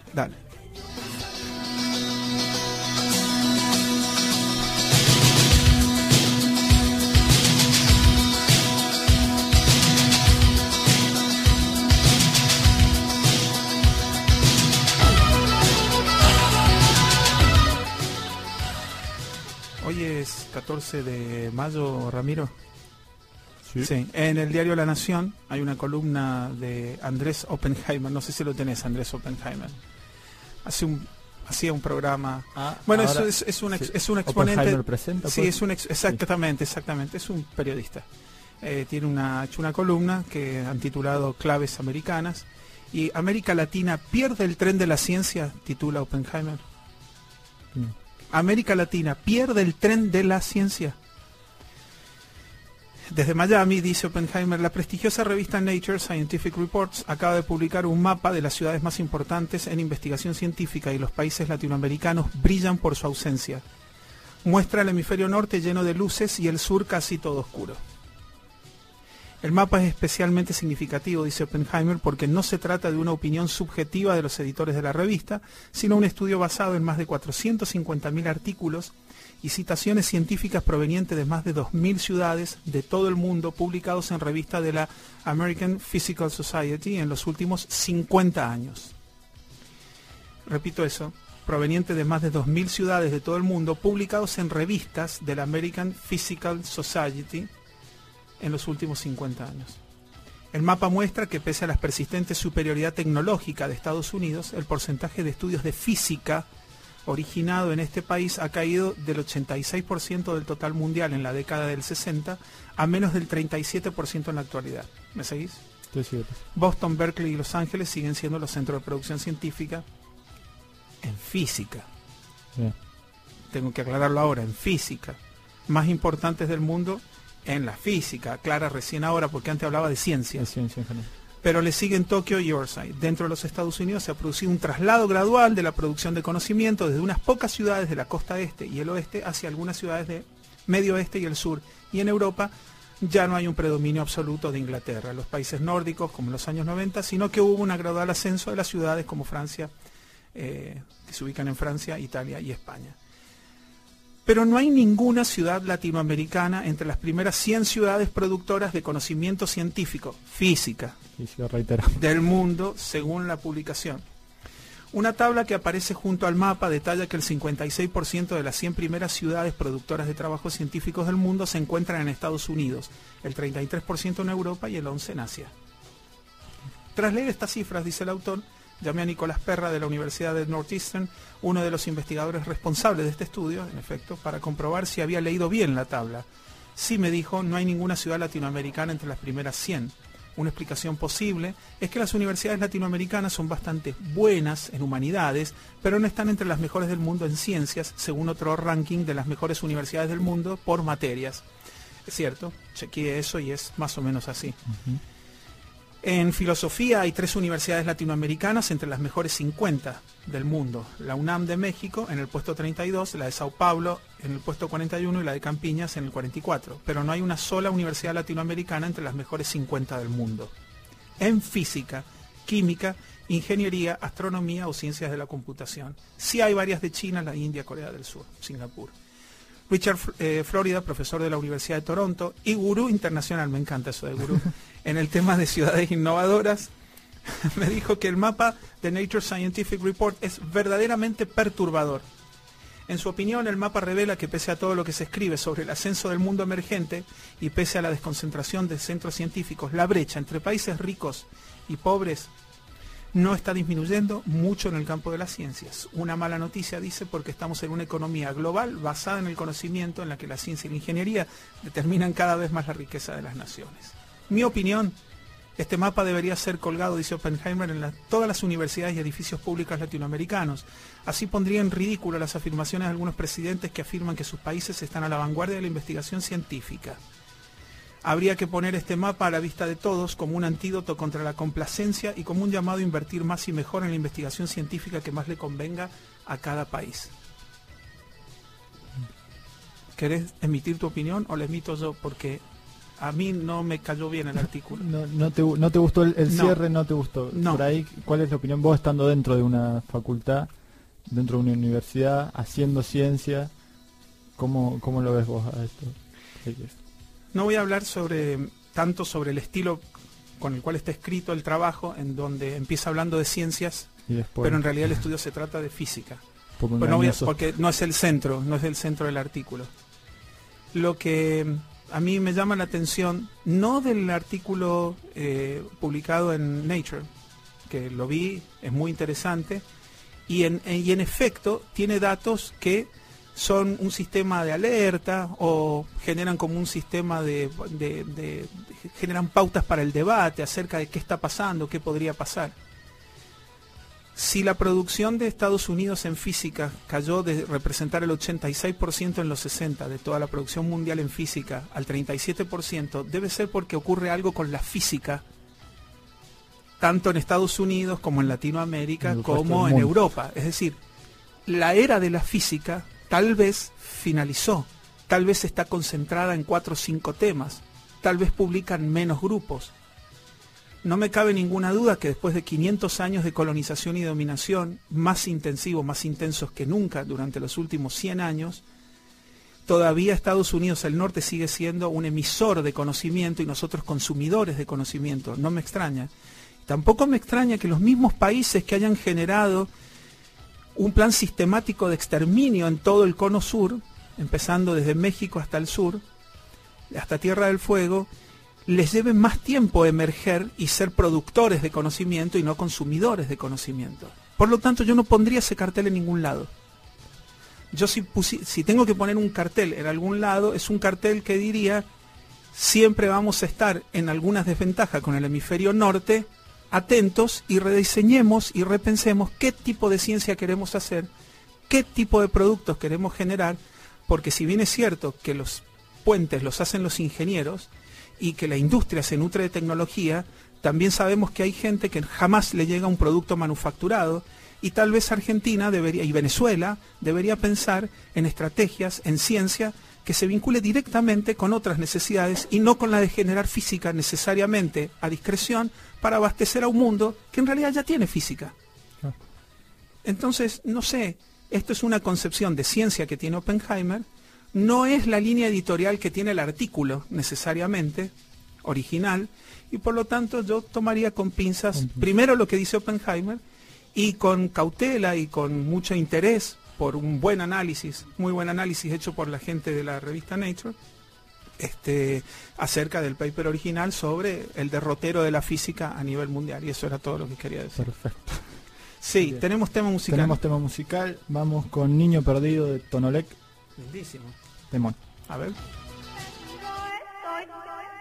Dale. Hoy es 14 de mayo, Ramiro. Sí. Sí. En el diario La Nación hay una columna de Andrés Oppenheimer. No sé si lo tenés, Andrés Oppenheimer. Hacía un programa. Bueno, ahora, eso es un exponente. Oppenheimer presenta, Sí, pues. exactamente. Es un periodista. Tiene hecho una columna que han titulado Claves Americanas. Y América Latina pierde el tren de la ciencia, titula Oppenheimer. América Latina pierde el tren de la ciencia. Desde Miami, dice Oppenheimer, la prestigiosa revista Nature Scientific Reports acaba de publicar un mapa de las ciudades más importantes en investigación científica y los países latinoamericanos brillan por su ausencia. Muestra el hemisferio norte lleno de luces y el sur casi todo oscuro. El mapa es especialmente significativo, dice Oppenheimer, porque no se trata de una opinión subjetiva de los editores de la revista, sino un estudio basado en más de 450.000 artículos y citaciones científicas provenientes de más de 2.000 ciudades de todo el mundo, publicados en revistas de la American Physical Society en los últimos 50 años. Repito eso, proveniente de más de 2.000 ciudades de todo el mundo, publicados en revistas de la American Physical Society en los últimos 50 años. El mapa muestra que pese a la persistente superioridad tecnológica de Estados Unidos, el porcentaje de estudios de física originado en este país ha caído del 86% del total mundial en la década del 60 a menos del 37% en la actualidad. ¿Me seguís? Sí. Boston, Berkeley y Los Ángeles siguen siendo los centros de producción científica en física. Bien. Tengo que aclararlo ahora, en física. Más importantes del mundo en la física. Aclara recién ahora porque antes hablaba de ciencia. De ciencia en general. Pero le siguen Tokio y Orsay. Dentro de los Estados Unidos se ha producido un traslado gradual de la producción de conocimiento desde unas pocas ciudades de la costa este y el oeste hacia algunas ciudades de medio oeste y el sur. Y en Europa ya no hay un predominio absoluto de Inglaterra, los países nórdicos como en los años 90, sino que hubo un gradual ascenso de las ciudades como Francia, que se ubican en Francia, Italia y España. Pero no hay ninguna ciudad latinoamericana entre las primeras 100 ciudades productoras de conocimiento científico, física, del mundo, según la publicación. Una tabla que aparece junto al mapa detalla que el 56% de las 100 primeras ciudades productoras de trabajos científicos del mundo se encuentran en Estados Unidos, el 33% en Europa y el 11% en Asia. Tras leer estas cifras, dice el autor, llamé a Nicolás Perra de la Universidad de Northeastern, uno de los investigadores responsables de este estudio, en efecto, para comprobar si había leído bien la tabla. Sí, me dijo, no hay ninguna ciudad latinoamericana entre las primeras 100. Una explicación posible es que las universidades latinoamericanas son bastante buenas en humanidades, pero no están entre las mejores del mundo en ciencias, según otro ranking de las mejores universidades del mundo por materias. Es cierto, chequeé eso y es más o menos así. En filosofía hay 3 universidades latinoamericanas entre las mejores 50 del mundo. La UNAM de México en el puesto 32, la de Sao Paulo en el puesto 41 y la de Campiñas en el 44. Pero no hay una sola universidad latinoamericana entre las mejores 50 del mundo. En física, química, ingeniería, astronomía o ciencias de la computación. Sí hay varias de China, la India, Corea del Sur, Singapur. Richard Florida, profesor de la Universidad de Toronto y gurú internacional, me encanta eso de gurú, en el tema de ciudades innovadoras, me dijo que el mapa de Nature Scientific Report es verdaderamente perturbador. En su opinión, el mapa revela que pese a todo lo que se escribe sobre el ascenso del mundo emergente y pese a la desconcentración de centros científicos, la brecha entre países ricos y pobres no está disminuyendo mucho en el campo de las ciencias. Una mala noticia, dice, porque estamos en una economía global basada en el conocimiento, en la que la ciencia y la ingeniería determinan cada vez más la riqueza de las naciones. Mi opinión, este mapa debería ser colgado, dice Oppenheimer, en todas las universidades y edificios públicos latinoamericanos. Así pondría en ridículo las afirmaciones de algunos presidentes que afirman que sus países están a la vanguardia de la investigación científica. Habría que poner este mapa a la vista de todos como un antídoto contra la complacencia y como un llamado a invertir más y mejor en la investigación científica que más le convenga a cada país. ¿Querés emitir tu opinión o la emito yo? Porque a mí no me cayó bien el artículo. No te gustó el No. cierre, no te gustó. No. Por ahí, ¿cuál es la opinión? Vos estando dentro de una facultad, dentro de una universidad, haciendo ciencia, ¿cómo lo ves vos a esto? No voy a hablar tanto sobre el estilo con el cual está escrito el trabajo, en donde empieza hablando de ciencias, Y después, pero en realidad el estudio se trata de física. por un Pues no voy a- año porque no es el centro del artículo. Lo que a mí me llama la atención, no del artículo publicado en Nature, que lo vi, es muy interesante, y en efecto tiene datos que son un sistema de alerta o generan como un sistema generan pautas para el debate acerca de qué está pasando, qué podría pasar. Si la producción de Estados Unidos en física cayó de representar el 86% en los 60 de toda la producción mundial en física al 37%, debe ser porque ocurre algo con la física, tanto en Estados Unidos como en Latinoamérica, En el resto como del en mundo. Europa. Es decir, la era de la física tal vez finalizó, tal vez está concentrada en 4 o 5 temas, tal vez publican menos grupos. No me cabe ninguna duda que después de 500 años de colonización y dominación, más intensivos, más intensos que nunca durante los últimos 100 años, todavía Estados Unidos, el norte, sigue siendo un emisor de conocimiento y nosotros consumidores de conocimiento. No me extraña. Tampoco me extraña que los mismos países que hayan generado un plan sistemático de exterminio en todo el cono sur, empezando desde México hasta el sur, hasta Tierra del Fuego, les lleve más tiempo emerger y ser productores de conocimiento y no consumidores de conocimiento. Por lo tanto, yo no pondría ese cartel en ningún lado. Yo si tengo que poner un cartel en algún lado, es un cartel que diría: siempre vamos a estar en algunas desventajas con el hemisferio norte, atentos y rediseñemos y repensemos qué tipo de ciencia queremos hacer, qué tipo de productos queremos generar, porque si bien es cierto que los puentes los hacen los ingenieros y que la industria se nutre de tecnología, también sabemos que hay gente que jamás le llega un producto manufacturado, y tal vez Argentina y Venezuela debería pensar en estrategias, en ciencia, que se vincule directamente con otras necesidades y no con la de generar física necesariamente a discreción para abastecer a un mundo que en realidad ya tiene física. Ah. Entonces, no sé, esto es una concepción de ciencia que tiene Oppenheimer, no es la línea editorial que tiene el artículo necesariamente original, y por lo tanto yo tomaría con pinzas primero lo que dice Oppenheimer, y con cautela y con mucho interés por un buen análisis, muy buen análisis hecho por la gente de la revista Nature, acerca del paper original sobre el derrotero de la física a nivel mundial. Y eso era todo lo que quería decir. Perfecto. Sí, Bien. tenemos tema musical. Tenemos tema musical, vamos con Niño Perdido de Tonolec. Lindísimo. Temón. A ver. Soy